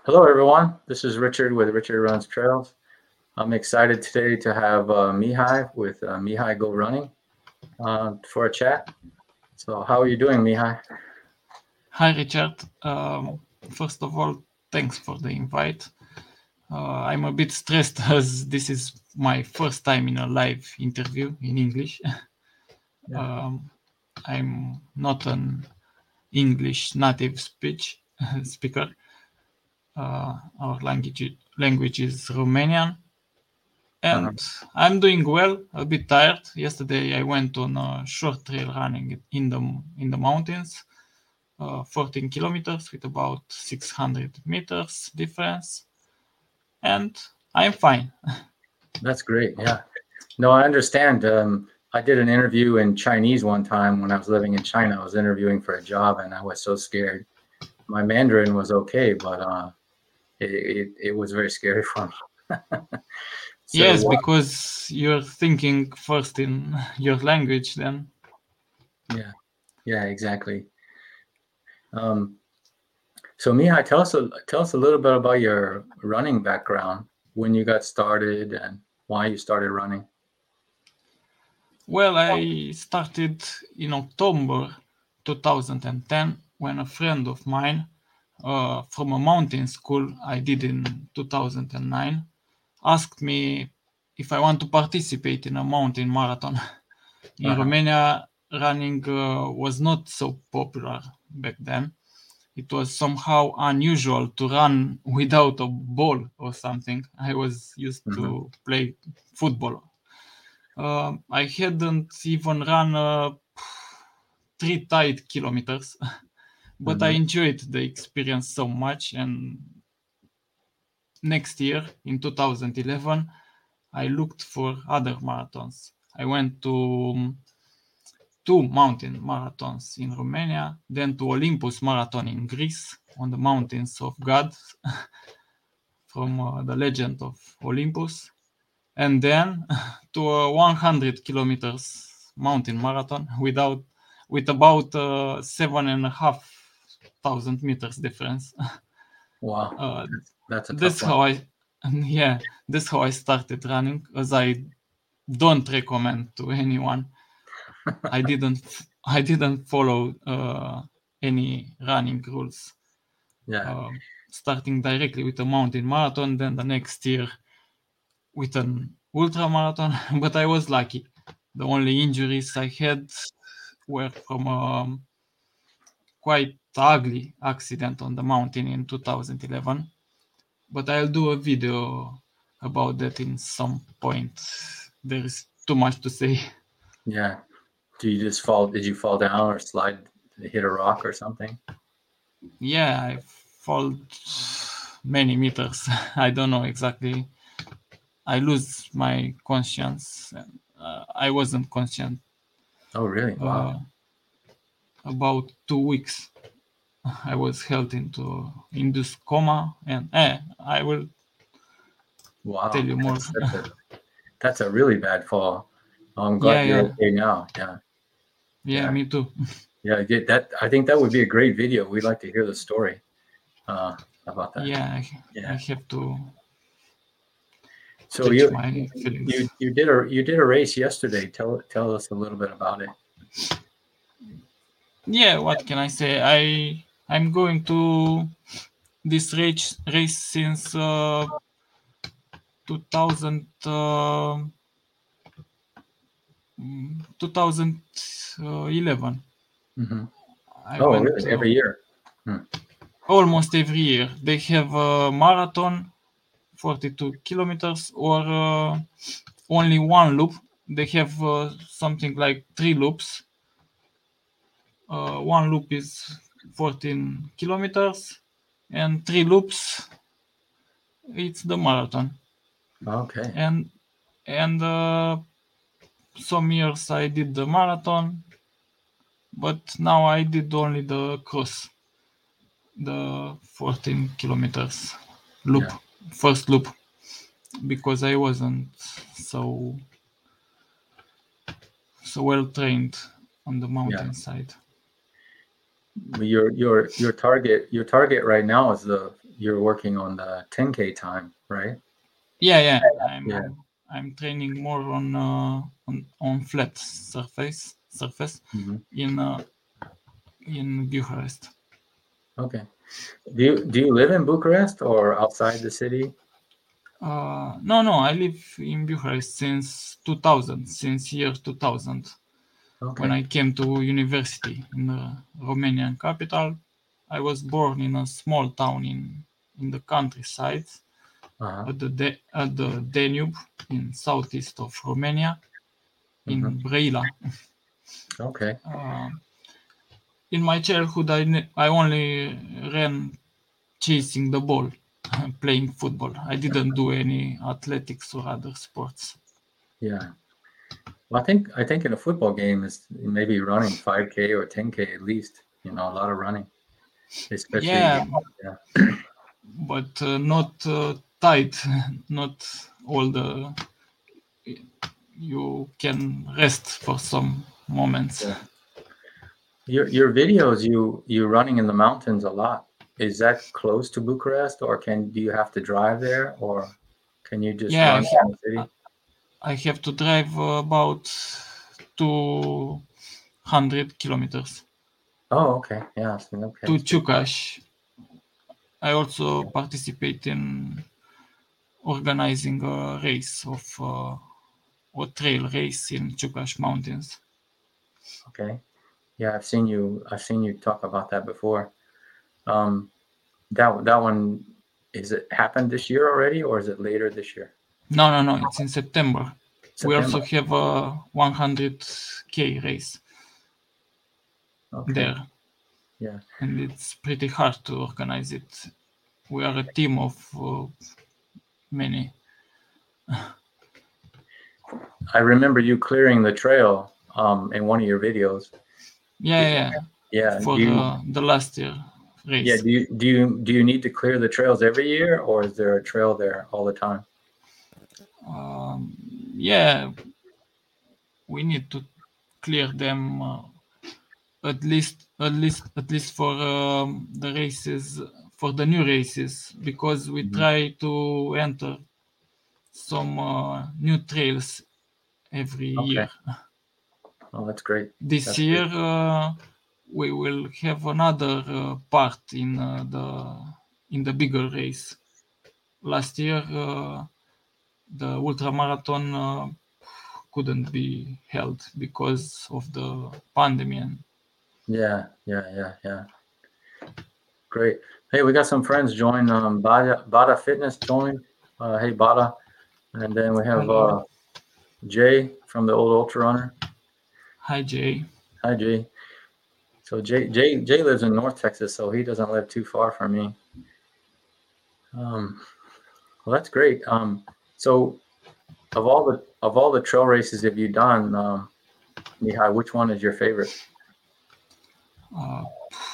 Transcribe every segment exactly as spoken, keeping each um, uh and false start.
Hello, everyone. This is Richard with Richard Runs Trails. I'm excited today to have uh, Mihai with uh, Mihai Go Running uh, for a chat. So, how are you doing, Mihai? Hi, Richard. Um, first of all, thanks for the invite. Uh, I'm a bit stressed as this is my first time in a live interview in English. Yeah. um, I'm not an English native speech speaker. Uh, our language language is Romanian, Uh-huh. and I'm doing well. A bit tired. Yesterday, I went on a short trail running in the in the mountains. Uh, fourteen kilometers with about six hundred meters difference, and I'm fine. That's great. Yeah. No, I understand. Um, I did an interview in Chinese one time when I was living in China. I was interviewing for a job, and I was so scared. My Mandarin was okay, but uh, it, it it was very scary for me. So, Yes, what? because you're thinking first in your language, then. Yeah, yeah, exactly. Um, So Mihai, tell us a tell us a little bit about your running background, when you got started and why you started running. Well, I started in October twenty ten when a friend of mine uh, from a mountain school I did in two thousand nine asked me if I want to participate in a mountain marathon. In Uh-huh. Romania, running uh, was not so popular back then. It was somehow unusual to run without a ball or something. I was used Hmm. to play football. Uh, I hadn't even run uh, three tight kilometers, but I Hmm. enjoyed the experience so much. And next year, in two thousand eleven, I looked for other marathons. I went to um, two mountain marathons in Romania, then to Olympus Marathon in Greece on the mountains of God from uh, the legend of Olympus, and then to a one hundred kilometers mountain marathon without with about uh, seven and a half thousand meters difference. Wow, Uh, that's that's a tough that's one. how I, yeah, that's how I started running. As I don't recommend to anyone. I didn't, I didn't follow uh, any running rules. Yeah. Um Starting directly with a mountain marathon, then the next year with an ultra marathon, but I was lucky. The only injuries I had were from a quite ugly accident on the mountain in two thousand eleven. But I'll do a video about that in some point. There is too much to say. Yeah. Do you just fall? Did you fall down or slide, hit a rock or something? Yeah, I fall many meters. I don't know exactly. I lose my conscience. Uh, I wasn't conscient Oh, really? Wow. uh, about two weeks. I was held into induced coma, and eh, I will tell Wow. you more. That's that's a that's a really bad fall. I'm Yeah, glad you're yeah, okay now. Yeah. yeah. Yeah. Me too. Yeah. Get that. I think that would be a great video. We'd like to hear the story uh, about that. Yeah, I, I Yeah. have to So stretch you my you feelings. you did a you did a race yesterday. Tell tell us a little bit about it. Yeah, what can I say? I I'm going to this race race since uh, two thousand, uh, twenty eleven. Hmm. I Oh, went really? uh, Every year? Hmm. almost every year. They have a marathon, forty-two kilometers, or uh, only one loop. They have uh, something like three loops. Uh, one loop is fourteen kilometers, and three loops. It's the marathon. Okay. And and uh, some years I did the marathon, but now I did only the cross, the fourteen kilometers loop, Yeah. first loop, because I wasn't so so well trained on the Yeah. mountainside. your your your target your target right now is the you're working on the ten K time, right? Yeah, yeah. I'm Yeah. I'm training more on uh, on on flat surface surface hmm in uh, in Bucharest. Okay. Do you do you live in Bucharest or outside the city? Uh, no, no. I live in Bucharest since two thousand, since year two thousand, when Okay. I came to university in the Romanian capital. I was born in a small town in in the countryside Uh-huh. at the Da- at the Danube in southeast of Romania, hmm in Brăila. Okay. Uh, in my childhood, I, ne- I only ran chasing the ball, playing football. I didn't do any athletics or other sports. Yeah. Well, I think I think in a football game is maybe running five K or ten K at least. You know, a lot of running, especially. Yeah, Yeah. but uh, not uh, tight, not all the. You can rest for some moments. Yeah. Your your videos, you you running in the mountains a lot. Is that close to Bucharest, or can do you have to drive there, or can you just Yeah, run I, in the city? I have to drive uh, about two hundred kilometers Oh, okay. Yeah. So, okay. to It's pretty far. Ciucaș. I also participate in organizing a race of uh, a trail race in Ciucaș Mountains. Okay. Yeah, I've seen you. I've seen you talk about that before. Um, that that one is it happened this year already, or is it later this year? No, no, no, it's in September. We September. also have a one hundred k race Okay. there, Yeah. and it's pretty hard to organize it. We are a team of uh, many. I remember you clearing the trail um, in one of your videos. Yeah, yeah, Yeah. for Do you? uh, the last year Yeah. race. Do you? Do you? Do you need to clear the trails every year, or is there a trail there all the time? Um, yeah, we need to clear them uh, at least, at least, at least for um, the races, for the new races, because we hmm try to enter some uh, new trails every Okay. year. Oh, that's great. This That's great. year uh, we will have another uh, part in uh, the in the bigger race. Last year uh, the ultramarathon uh, couldn't be held because of the pandemic. Yeah. Yeah. Yeah. Yeah. Great. Hey, we got some friends join. Um, Bada Bada Fitness joined. Uh, hey, Bada. And then we have Hello, uh, Jay from the old Ultra Runner. hi Jay. Hi, Jay. So Jay Jay Jay lives in North Texas, so he doesn't live too far from me. Um, well, that's great. Um, so of all the of all the trail races have you done, um, Mihai, which one is your favorite? Uh,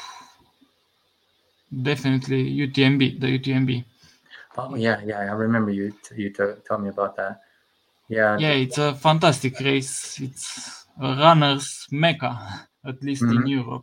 Definitely U T M B, the U T M B. Oh yeah, yeah, I remember you you t- tell me about that. Yeah. Yeah, it's a fantastic race. It's a runner's mecca, at least in hmm Europe.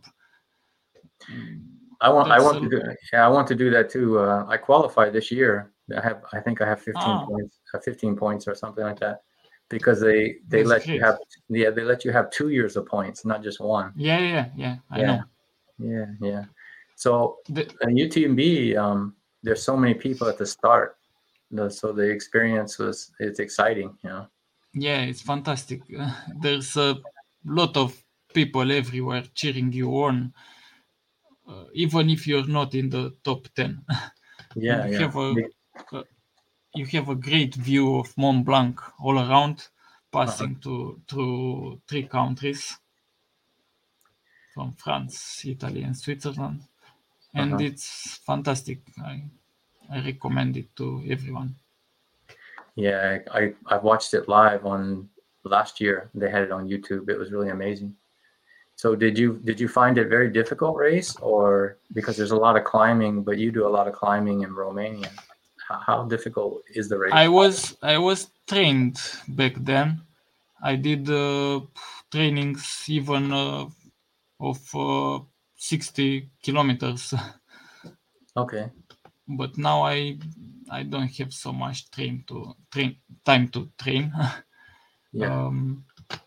I want I There's want to a do yeah I want to do that too. Uh, I qualified this year. I have I think I have fifteen ah, points, uh, fifteen points or something like that, because they they that's let you great. have yeah they let you have two years of points, not just one. Yeah, yeah, yeah. I Yeah, know. yeah, yeah. So The, in U T M B, um, there's so many people at the start, the, so the experience was it's exciting, you know. yeah, it's fantastic. Uh, there's a lot of people everywhere cheering you on, uh, even if you're not in the top ten. And Yeah, you yeah, have a, Be- a you have a great view of Mont Blanc all around, uh-huh, passing to through three countries from France, Italy, and Switzerland, and uh-huh. it's fantastic. I I recommend it to everyone. Yeah, I I watched it live on last year. They had it on YouTube. It was really amazing. So did you did you find it very difficult race, or because there's a lot of climbing, but you do a lot of climbing in Romania? How, how difficult is the I race? was I was trained back then. I did uh, trainings even uh, of uh, sixty kilometers. Okay. But now I I don't have so much train to train time to train. Yeah. um,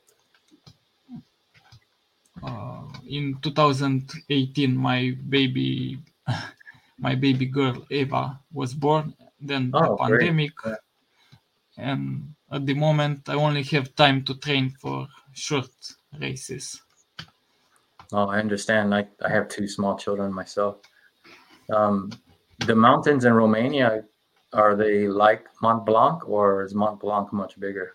uh, in two thousand eighteen, my baby my baby girl Eva was born. Then the Oh, great. pandemic, Yeah. and at the moment I only have time to train for short races. Oh, I understand. I, I have two small children myself. Um, the mountains in Romania, are they like Mont Blanc, or is Mont Blanc much bigger?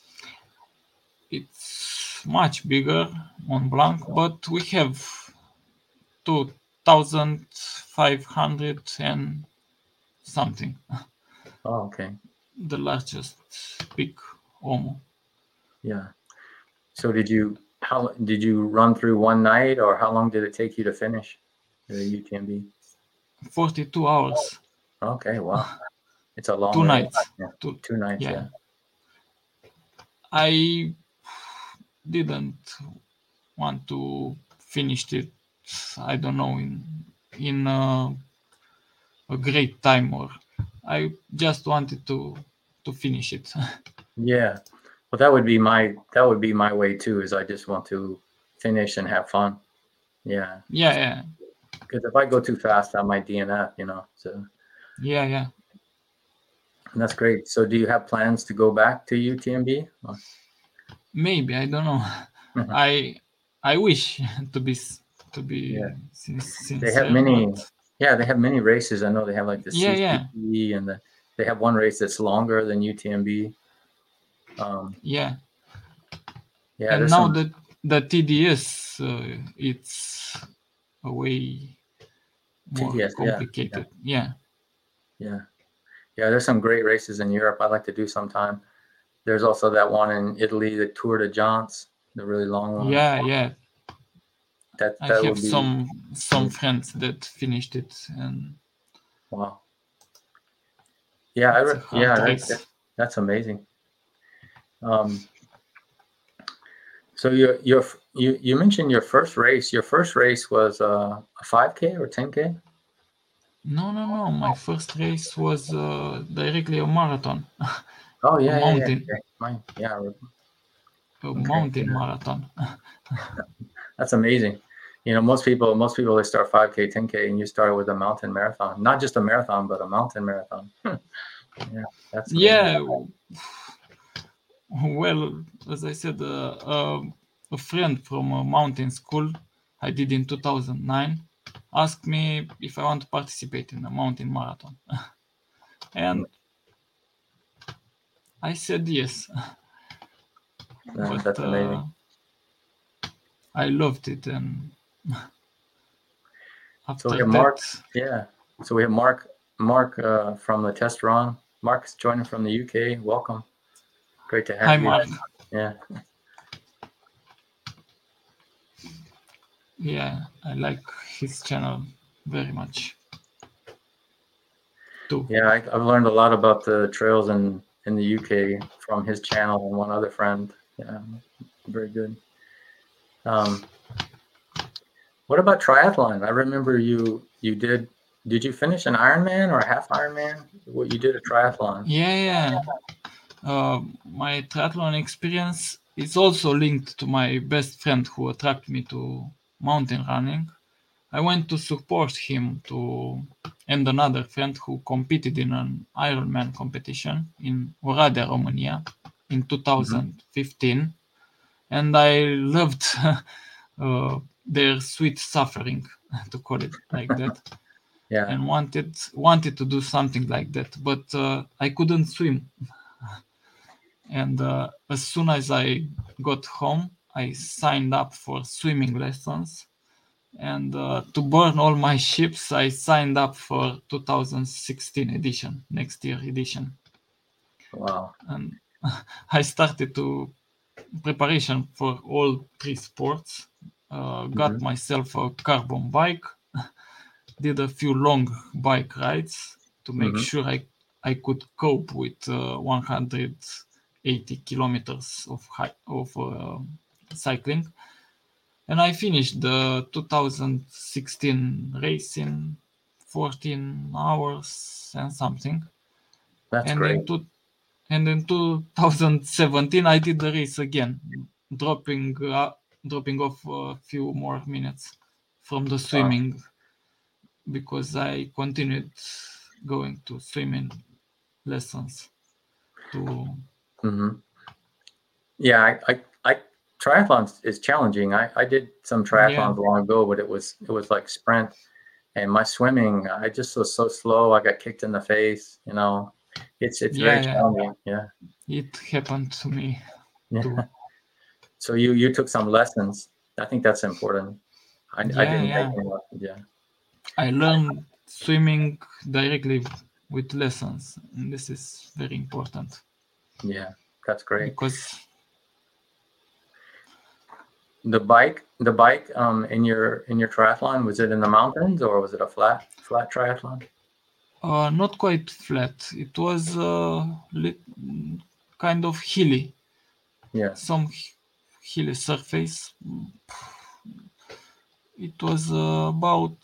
It's much bigger Mont Blanc, but we have two thousand five hundred and something, Oh, okay. the largest peak, Omo. Yeah. So did you how did you run through one night, or how long did it take you to finish the U T M B? forty-two hours, Okay, wow. It's a long two race. nights. Yeah. Two, Two nights, yeah. yeah. I didn't want to finish it, I don't know, in in uh, a great time, or I just wanted to to finish it. Yeah. Well, that would be my that would be my way too, is I just want to finish and have fun. Yeah. yeah, yeah, Because if I go too fast, I might D N F, you know. So yeah, yeah. and that's great. So do you have plans to go back to U T M B? Or- Maybe, I don't know. I I wish to be s- to be Yeah. sin- They have sincere, many but yeah, they have many races. I know they have like the yeah, yeah, C C P, and the they have one race that's longer than U T M B. Um, yeah. yeah, And there's now some that the T D S, uh, it's a way more T T S. Yeah, yeah, complicated. Yeah, yeah, yeah. There's some great races in Europe I'd like to do sometime. There's also that one in Italy, the Tour de Jance, the really long one. yeah, yeah. That I that have would be some some friends that finished it, and wow. Yeah, I it's a re- yeah, hard that, that, race. that's amazing. Um, so you you you you mentioned your first race. Your first race was uh, a five K or ten K? No, no, no. My first race was uh, directly a marathon, Oh a yeah, yeah, yeah. mountain, Okay. Mine, yeah. a Okay. mountain marathon. That's amazing. You know, most people, most people, they start five K, ten K, and you started with a mountain marathon. Not just a marathon, but a mountain marathon. Yeah, that's amazing. Yeah, well, as I said, uh, uh, a friend from a mountain school I did in two thousand nine asked me if I want to participate in a mountain marathon, and I said yes. Uh, But that's uh, amazing. I loved it, and So we after have that, Mark. Yeah. So we have Mark. Mark uh, from the test run. Mark's joining from the U K. Welcome. Great to hi have you. Mark. Yeah. Yeah, I like his channel very much too. Yeah, I, I've learned a lot about the trails in in the U K from his channel and one other friend. Yeah, very good. Um, what about triathlon? I remember you you did. Did you finish an Ironman or a half Ironman? What you did a triathlon? Yeah, yeah. Uh, my triathlon experience is also linked to my best friend who attracted me to mountain running. I went to support him to and another friend who competed in an Ironman competition in Oradea, Romania in Mm-hmm. two thousand fifteen, and I loved uh, their sweet suffering, to call it like that, Yeah. and wanted wanted to do something like that, but uh, I couldn't swim. And uh, as soon as I got home, I signed up for swimming lessons. And uh, to burn all my ships, I signed up for two thousand sixteen edition, next year edition. Wow. And I started to preparation for all three sports. Uh, got Mm-hmm. myself a carbon bike, did a few long bike rides to make Mm-hmm. sure I, I could cope with uh, one hundred eighty kilometers of high, of uh, cycling. and I finished the two thousand sixteen race in fourteen hours and something. That's And great. in two, and in two thousand seventeen I did the race again, dropping uh, dropping off a few more minutes from the Wow. swimming because I continued going to swimming lessons to hmm Yeah, I, I, I triathlon is challenging. I, I did some yeah triathlons long ago, but it was it was like sprint, and my swimming, I just was so slow. I got kicked in the face. You know, it's it's very yeah yeah challenging. Yeah, it happened to me too. yeah. So you you took some lessons. I think that's important. I I Yeah, didn't take yeah. any lessons. Yeah, I learned swimming directly with lessons, and this is very important yeah, that's great. because The bike, the bike, um, in your in your triathlon, was it in the mountains or was it a flat flat triathlon? uh, not quite flat. It was uh, li- kind of hilly, Yeah. some h- hilly surface. It was uh, about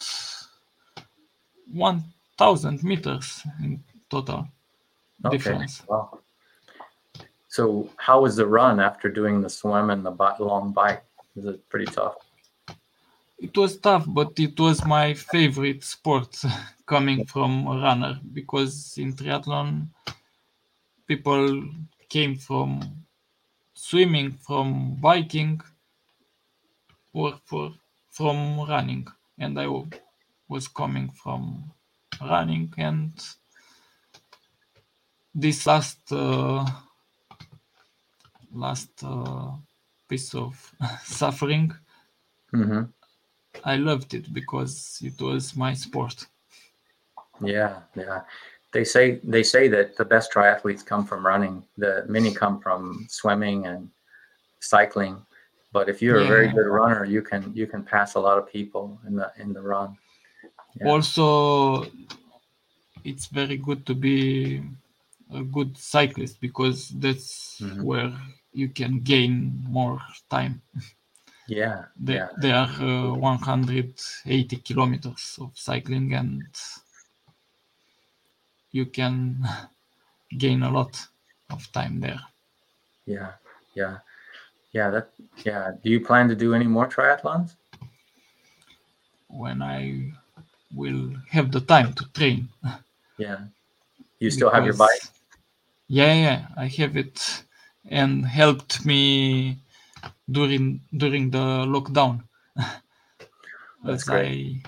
one thousand meters in total Okay. difference. Wow. So how was the run after doing the swim and the bi- long bike? Was it pretty tough? It was tough, but it was my favorite sport coming from a runner because in triathlon people came from swimming, from biking, or for, from running, and I w- was coming from running. And this last uh, last uh, piece of suffering, hmm I loved it because it was my sport. Yeah, yeah. They say they say that the best triathletes come from running. The many come from swimming and cycling. But if you're a Yeah, very yeah. good runner, you can you can pass a lot of people in the in the run. Yeah. Also, it's very good to be a good cyclist because that's hmm where you can gain more time. Yeah, There, yeah, there are uh, one hundred eighty kilometers of cycling, and you can gain a lot of time there. yeah, yeah, yeah. That yeah. Do you plan to do any more triathlons? When I will have the time to train, Yeah. You still have your bike? because yeah, yeah, I have it and helped me during during the lockdown That's as great. I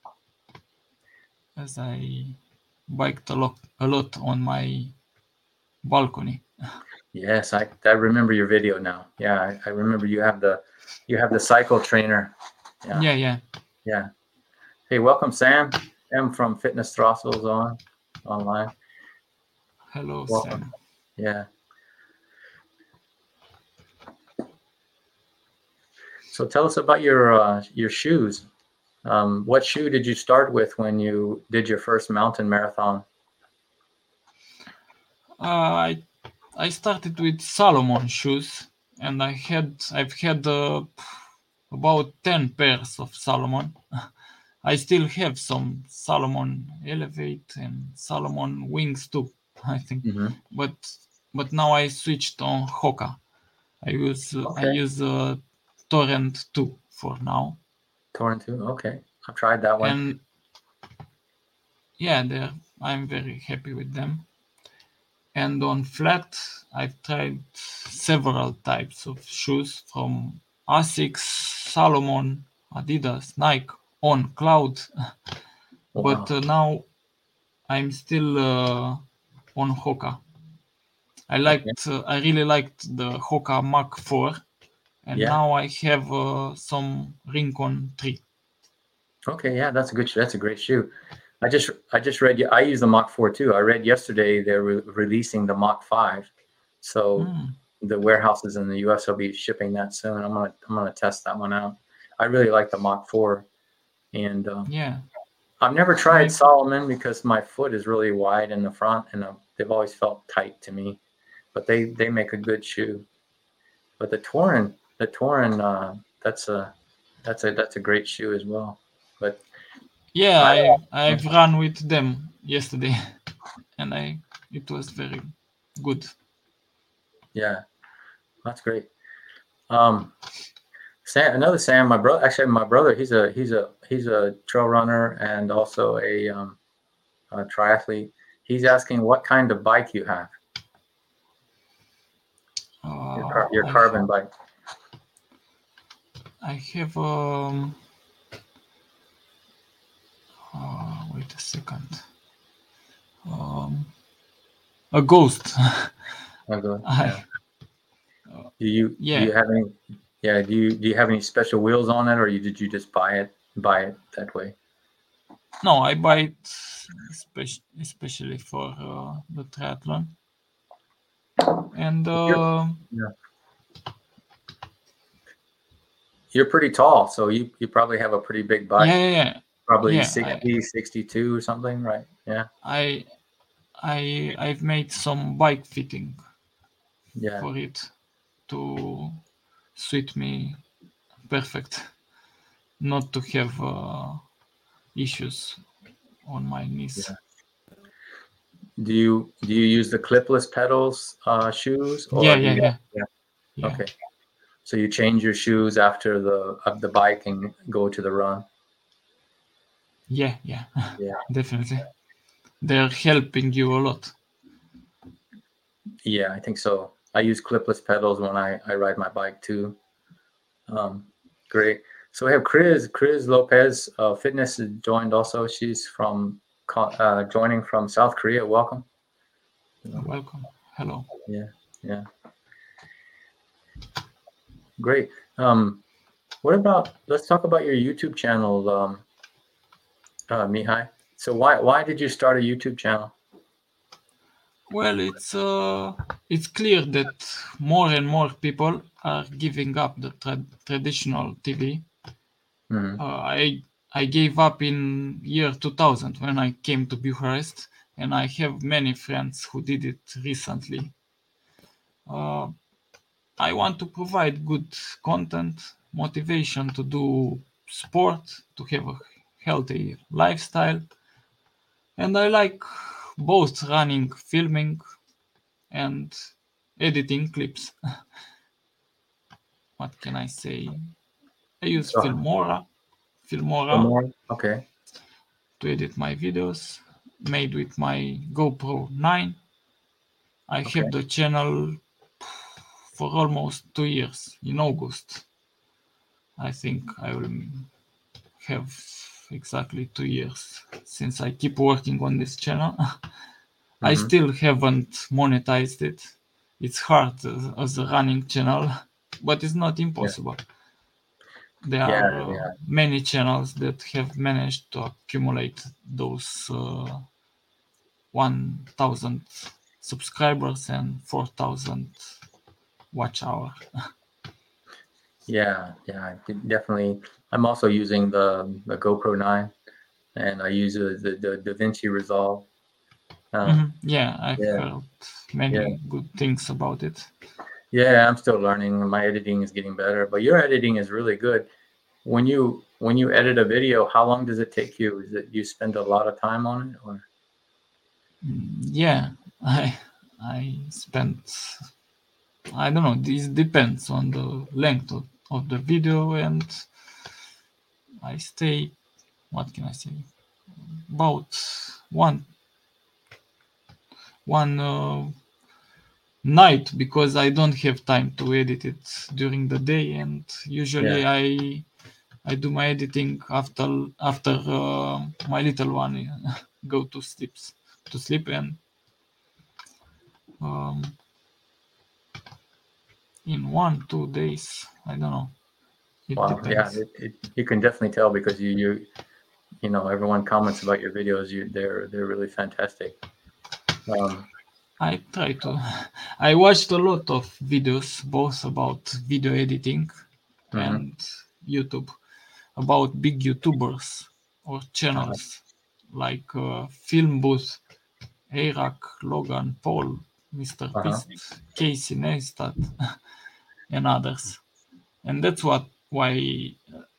as I biked a lot a lot on my balcony. Yes, I I remember your video now. Yeah, I, I remember you have the you have the cycle trainer. Yeah, Yeah, yeah. yeah. Hey, welcome, Sam. Sam from Fitness Throttles on online. Hello, Welcome. Sam. Yeah. So tell us about your uh, your shoes. Um, what shoe did you start with when you did your first mountain marathon? Uh, I I started with Salomon shoes, and I had I've had uh, about ten pairs of Salomon. I still have some Salomon Elevate and Salomon Wings too, I think. hmm But but now I switched on Hoka. I use uh, I Okay. use uh, Torrent two for now, Torn two. Okay. I've tried that one. and yeah, they I'm very happy with them. And on flat, I've tried several types of shoes from Asics, Salomon, Adidas, Nike, On Cloud, but Wow. uh, now I'm still uh, on Hoka. I Okay. liked, uh, I really liked the Hoka Mach four, and Yeah. now I have uh, some Rincon three. Okay. Yeah, that's a good. That's a great shoe. I just I just read. I use the Mach four too. I read yesterday they're re- releasing the Mach five, so Mm, the warehouses in the U S will be shipping that soon. I'm gonna I'm gonna test that one out. I really like the Mach four, and um, yeah, I've never tried my Solomon because my foot is really wide in the front, and uh, they've always felt tight to me. But they they make a good shoe. But the Torin, the Torin, uh, that's a that's a that's a great shoe as well. But Yeah, I, I I've run with them yesterday, and I it was very good. yeah, that's great. Um, Sam, another Sam, my brother. Actually, my brother. He's a he's a he's a trail runner and also a, um, a triathlete. He's asking what kind of bike you have. Your, Uh, car, your I, carbon bike. I have um. Uh, wait a second. Um, a ghost. Oh, good. I Yeah. Do you do yeah. you have any? Yeah. Do you do you have any special wheels on it, or you did you just buy it buy it that way? No, I buy it especially especially for uh, the triathlon. And You're, uh, yeah. You're pretty tall, so you you probably have a pretty big bike. yeah, yeah, yeah, Probably yeah. I sixty, sixty-two or something, right? Yeah. I I I've made some bike fitting Yeah. for it to suit me perfect, not to have uh, issues on my knees. Yeah. Do you do you use the clipless pedals uh, shoes, Yeah, or do yeah, you? yeah, Yeah. yeah, Okay. So you change your shoes after the of the bike and go to the run. yeah, yeah. Yeah. Definitely, they're helping you a lot. Yeah, I think so. I use clipless pedals when I I ride my bike too. Um, great. So we have Chris Chris Lopez uh, Fitness is joined also. She's from co- uh, joining from South Korea. Welcome. Welcome. Hello. Yeah. Yeah. Great. Um, what about, let's talk about your YouTube channel, um, uh, Mihai. So why why did you start a YouTube channel? Well, it's uh, it's clear that more and more people are giving up the tra- traditional T V. Mhm. Uh, I I gave up in year two thousand when I came to Bucharest, and I have many friends who did it recently. Uh, I want to provide good content, motivation to do sport, to have a healthy lifestyle, and I like both running, filming, and editing clips. What can I say? I use So Filmora, for Filmora more, okay, to edit my videos, made with my GoPro nine. I okay, have the channel for almost two years. In August, I think I will have exactly two years since I keep working on this channel. I hmm still haven't monetized it. It's hard as, as a running channel, but it's not yeah, impossible. There yeah, are uh, yeah, many channels that have managed to accumulate those uh, one thousand subscribers and four thousand watch hour. yeah, yeah. I did- Definitely. I'm also using the the GoPro nine, and I use the the, the DaVinci Resolve. Uh, Mhm. Yeah, I've yeah, heard yeah, many good things about it. yeah. I'm still learning. My editing is getting better, but your editing is really good. When you when you edit a video, how long does it take you? Is it you spend a lot of time on it, or? Yeah, I I spent I don't know. This depends on the length of, of the video, and I stay. What can I say? About one one uh, night because I don't have time to edit it during the day, and Yeah, usually I I do my editing after after uh, my little one go to sleep to sleep, and um, in one two days I don't know. It wow, yeah, depends. it, it, you can definitely tell because you you you know everyone comments about your videos. You they're they're really fantastic. Um, I try to. I watched a lot of videos, both about video editing mhm. and YouTube, about big YouTubers or uh, channels like uh, Film Booth, Arak, Logan Paul, mister uh-huh. Beast, Casey Neistat, and others. And that's what why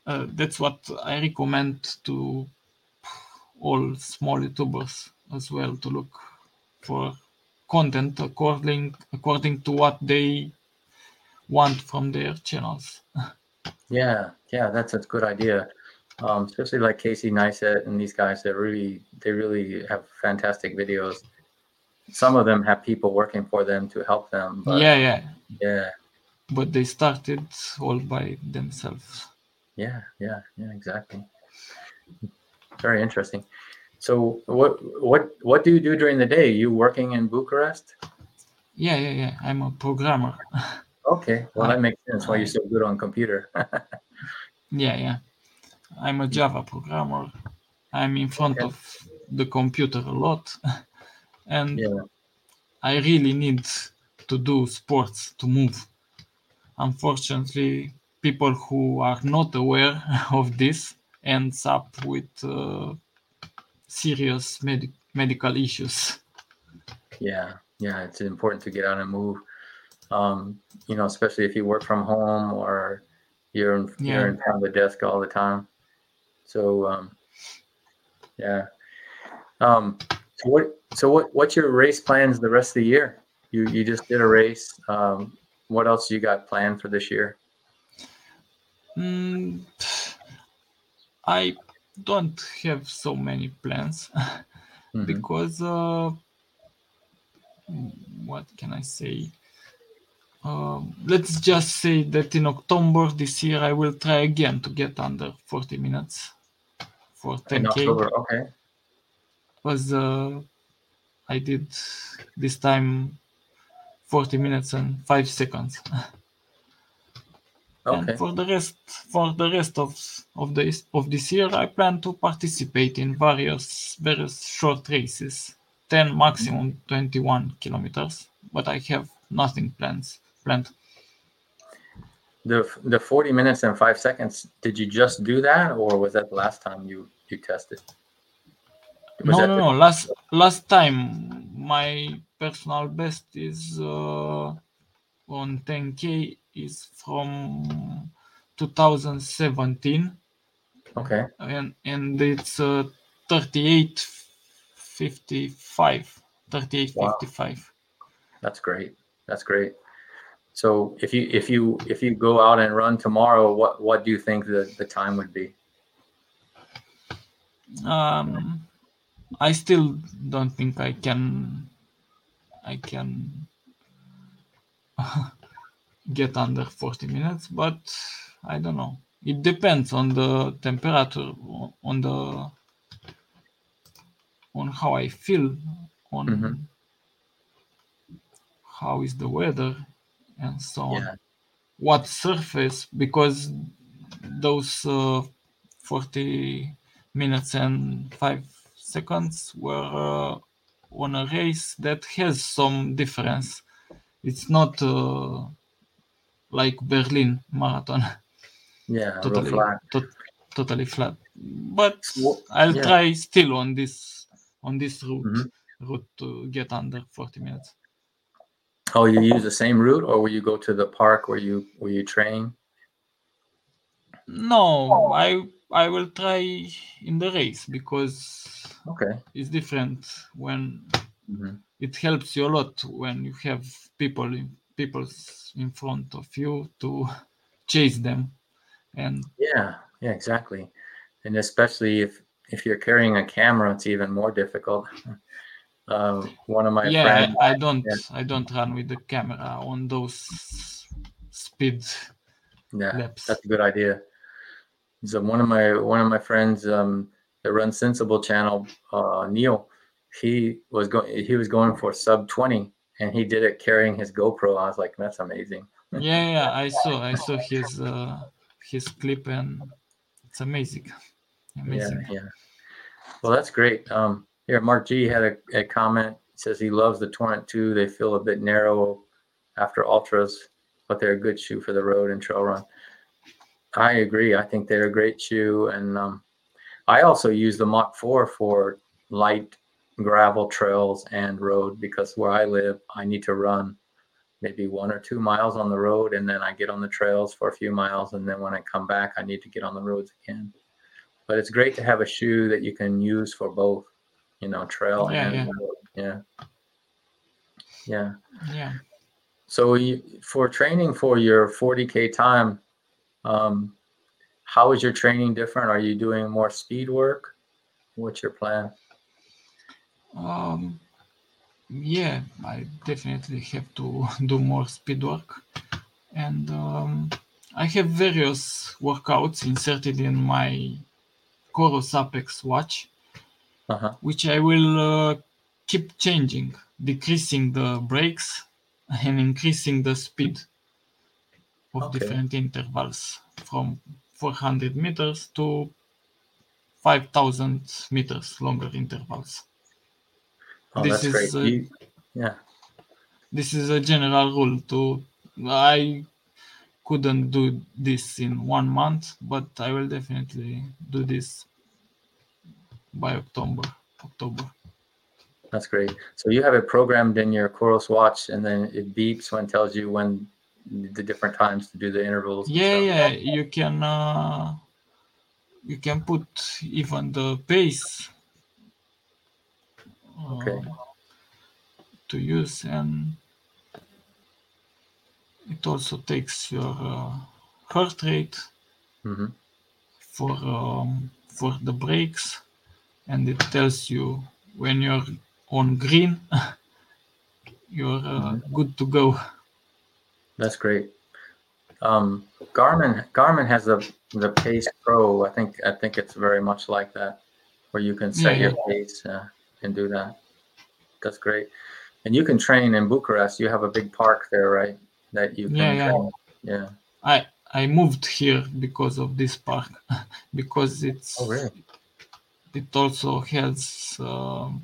uh, that's what I recommend to all small YouTubers as well, to look for content according according to what they want from their channels. Yeah, yeah, that's a good idea. Um, especially like Casey Neistat and these guys that really they really have fantastic videos. Some of them have people working for them to help them, but Yeah, yeah. yeah, But they started all by themselves. yeah, yeah, yeah, exactly. Very interesting. So what what what do you do during the day? You working in Bucharest? Yeah, yeah, yeah. I'm a programmer. Okay, well I, that makes sense why you're I, so good on computer. yeah, yeah. I'm a Java programmer. I'm in front Okay. of the computer a lot, and Yeah, I really need to do sports to move. Unfortunately, people who are not aware of this ends up with uh, serious med- medical issues. yeah, yeah. It's important to get out and move. Um, you know, especially if you work from home or you're in, you're Yeah. in front of the desk all the time. So um, yeah. Um, so what so what what's your race plans the rest of the year? You you just did a race. Um, what else you got planned for this year? Mm, I don't have so many plans Hmm. because uh, what can I say? Um, let's just say that in October this year I will try again to get under forty minutes for In ten K, October. Okay. because uh, I did this time forty minutes and five seconds. And Okay. for the rest, for the rest of of this of this year, I plan to participate in various various short races, ten maximum twenty-one kilometers. But I have nothing plans planned. The the forty minutes and five seconds. Did you just do that, or was that the last time you you tested? Was No, that no, the no. Last last time my personal best is uh, on ten K is from two thousand seventeen, okay? and and it's uh, thirty-eight fifty-five. thirty-eight Wow, fifty-five. that's great. That's great. So if you if you if you go out and run tomorrow, what what do you think the the time would be? Um, I still don't think I can I can get under forty minutes, but I don't know. It depends on the temperature, on the on how I feel, Hmm. on how is the weather, and so on. Yeah, What surface, because those uh, forty minutes and five seconds were uh, on a race that has some difference. It's not uh, like Berlin Marathon, yeah, real totally, flat. to- totally flat. But So, I'll yeah. try still on this on this route Hmm. route to get under forty minutes. Oh, you use the same route, or will you go to the park where you where you train? No, I I will try in the race because Okay. it's different when Hmm. it helps you a lot when you have people in people's in front of you to chase them. And Yeah, yeah, exactly. And especially if if you're carrying a camera, it's even more difficult. Uh, one of my yeah, friends, I, I don't yeah, I don't run with the camera on those speed yeah, laps. that's a good idea. So one of my one of my friends um, that runs Sensible Channel, uh, Neil, he was going he was going for sub twenty, and he did it carrying his GoPro. I was like, that's amazing. Yeah, yeah, I saw I saw his uh, his clip, and it's amazing, Yeah, amazing. yeah. Well, that's great. Um, here, Mark G had a, a comment. He says he loves the Torrent two. They feel a bit narrow after ultras, but they're a good shoe for the road and trail run. I agree. I think they're a great shoe, and um, I also use the Mach four for light gravel trails and road because where I live, I need to run maybe one or two miles on the road, and then I get on the trails for a few miles, and then when I come back, I need to get on the roads again. But it's great to have a shoe that you can use for both, you know, trail Yeah, and yeah. road. Yeah. Yeah. Yeah. So you, for training for your forty K time, um, how is your training different? Are you doing more speed work? What's your plan? Um, yeah, I definitely have to do more speed work. And um, I have various workouts inserted in my Chorus Apex watch, Uh-huh. which I will uh, keep changing, decreasing the brakes and increasing the speed of Okay. different intervals from four hundred meters to five thousand meters longer intervals. Oh, This that's great. is a, You, yeah. this is a general rule. To I couldn't do this in one month, but I will definitely do this by October. October. That's great. So you have it programmed in your Chorus watch, and then it beeps when it tells you when the different times to do the intervals. And Yeah, stuff. yeah. You can uh, you can put even the pace uh, Okay. to use, and it also takes your uh, heart rate Mm-hmm. for um, for the brakes, and it tells you when you're on green, you're uh, Mm-hmm. good to go. That's great. Um, Garmin Garmin has the the Pace Pro. I think I think it's very much like that, where you can set Yeah, your yeah. pace uh, and do that. That's great. And you can train in Bucharest. You have a big park there, right? That you Yeah, can yeah. train. Yeah. I I moved here because of this park, because it's Oh, really? it also has um,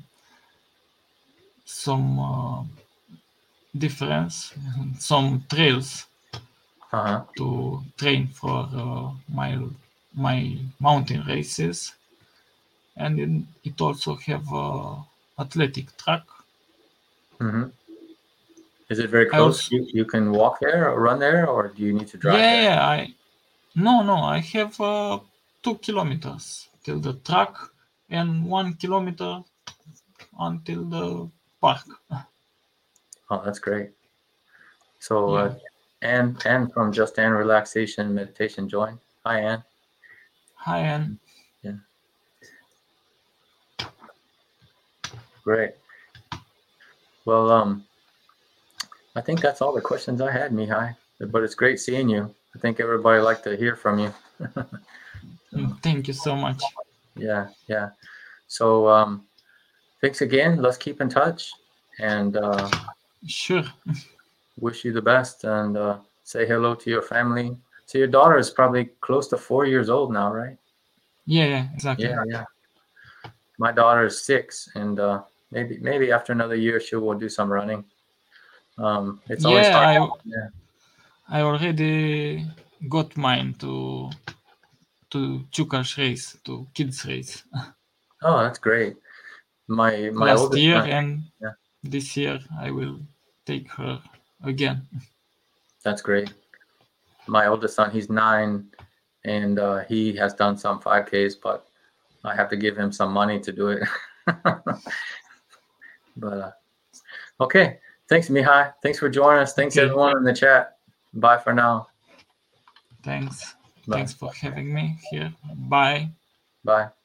some uh, difference, some trails Uh-huh. to train for uh, my my mountain races, and it, it also have a athletic track. Mm-hmm. Is it very I close? also You you can walk there or run there, or do you need to drive yeah, there? yeah I no no I have uh, two kilometers till the track and one kilometer until the park. Oh, that's great. So, Yeah. uh, Anne, Anne from Just Anne Relaxation Meditation joined. Hi, Anne. Hi, Anne. Yeah, great. Well, um, I think that's all the questions I had, Mihai. But it's great seeing you. I think everybody liked to hear from you. So, Thank you so much. yeah, yeah. So, um, thanks again. Let's keep in touch, and uh, Sure. wish you the best. And uh, say hello to your family. So your daughter is probably close to four years old now, right? Yeah, yeah, exactly. Yeah, yeah. My daughter is six, and uh, maybe maybe after another year she will do some running. Um, it's always Yeah, hard. I Yeah. I already got mine to to Chukash race, to kids race Oh, that's great. My my last oldest year, son. and Yeah, this year I will take her again. that's great. My oldest son, he's nine, and uh, he has done some five Ks, but I have to give him some money to do it. But uh, okay, thanks, Mihai. Thanks for joining us. Thanks Okay, everyone in the chat. Bye for now. thanks. Bye. Thanks for having me here. Bye. Bye.